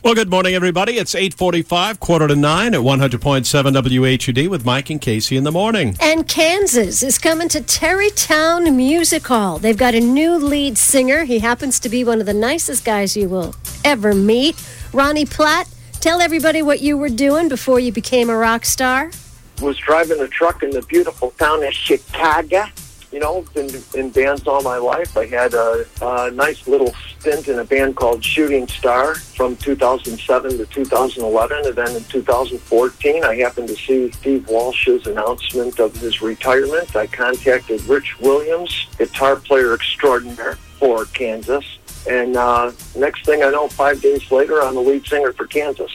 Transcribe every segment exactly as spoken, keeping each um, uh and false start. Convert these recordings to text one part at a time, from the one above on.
Well, good morning, everybody. It's eight forty-five, quarter to nine at one hundred point seven W H U D with Mike and Casey in the morning. And Kansas is coming to Terrytown Music Hall. They've got a new lead singer. He happens to be one of the nicest guys you will ever meet. Ronnie Platt, tell everybody what you were doing before you became a rock star. Was driving a truck in the beautiful town of Chicago. You know, been in bands all my life. I had a, a nice little stint in a band called Shooting Star from two thousand seven to two thousand eleven. And then in two thousand fourteen, I happened to see Steve Walsh's announcement of his retirement. I contacted Rich Williams, guitar player extraordinaire for Kansas. And uh, next thing I know, five days later, I'm the lead singer for Kansas.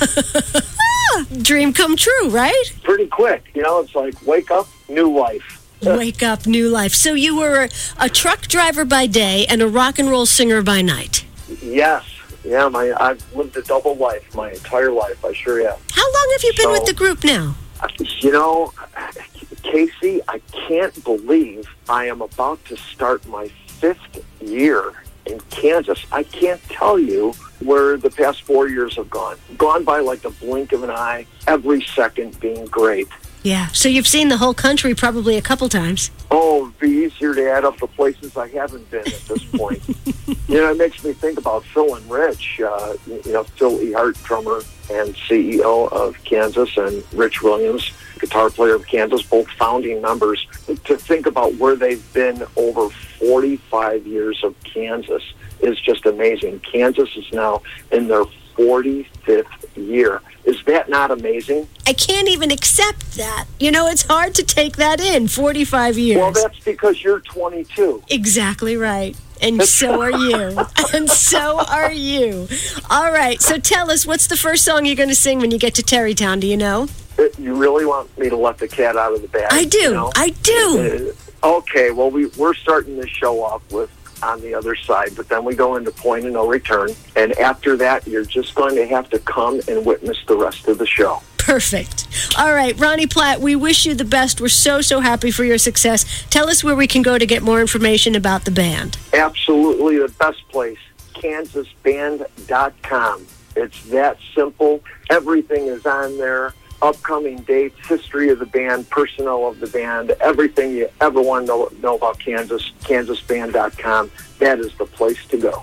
Dream come true, right? Pretty quick. You know, it's like, wake up, new life. Wake up, new life. So you were a, a truck driver by day and a rock and roll singer by night. Yes. Yeah, my I've lived a double life my entire life. I sure have. How long have you been so, with the group now? You know, Casey, I can't believe I am about to start my fifth year in Kansas. I can't tell you where the past four years have gone. Gone by like the blink of an eye, every second being great. Yeah, so you've seen the whole country probably a couple times. Oh, it'd be easier to add up the places I haven't been at this point. You know, it makes me think about Phil and Rich. Uh, you know, Phil Ehart, drummer and C E O of Kansas, and Rich Williams, guitar player of Kansas, both founding members. To think about where they've been over forty-five years of Kansas is just amazing. Kansas is now in their forty-fifth year. Is that not amazing? I can't even accept that. You know, it's hard to take that in, forty-five years. Well, that's because you're twenty-two. Exactly right. And so are you. And so are you. All right, so tell us, what's the first song you're going to sing when you get to Terrytown? Do you know? You really want me to let the cat out of the bag? I do. You know? I do. Okay, well, we, we're starting this show off with On the Other Side, but then we go into Point of No Return, and after that, you're just going to have to come and witness the rest of the show. Perfect. All right, Ronnie Platt, we wish you the best. We're so, so happy for your success. Tell us where we can go to get more information about the band. Absolutely the best place, kansas band dot com. It's that simple. Everything is on there. Upcoming dates, history of the band, personnel of the band, everything you ever want to know, know about Kansas, kansas band dot com. That is the place to go.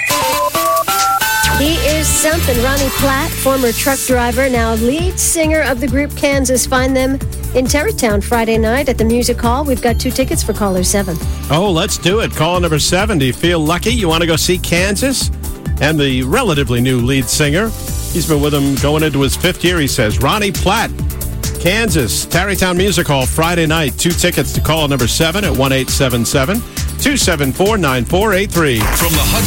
He is something. Ronnie Platt, former truck driver, now lead singer of the group Kansas. Find them in Terrytown Friday night at the Music Hall. We've got two tickets for caller seven. Oh, let's do it. Caller number seven. Do you feel lucky? You want to go see Kansas? And the relatively new lead singer. He's been with him going into his fifth year, he says. Ronnie Platt, Kansas, Terrytown Music Hall, Friday night. Two tickets to call number seven at one eight seven seven, two seven four, nine four eight three. From the Hudson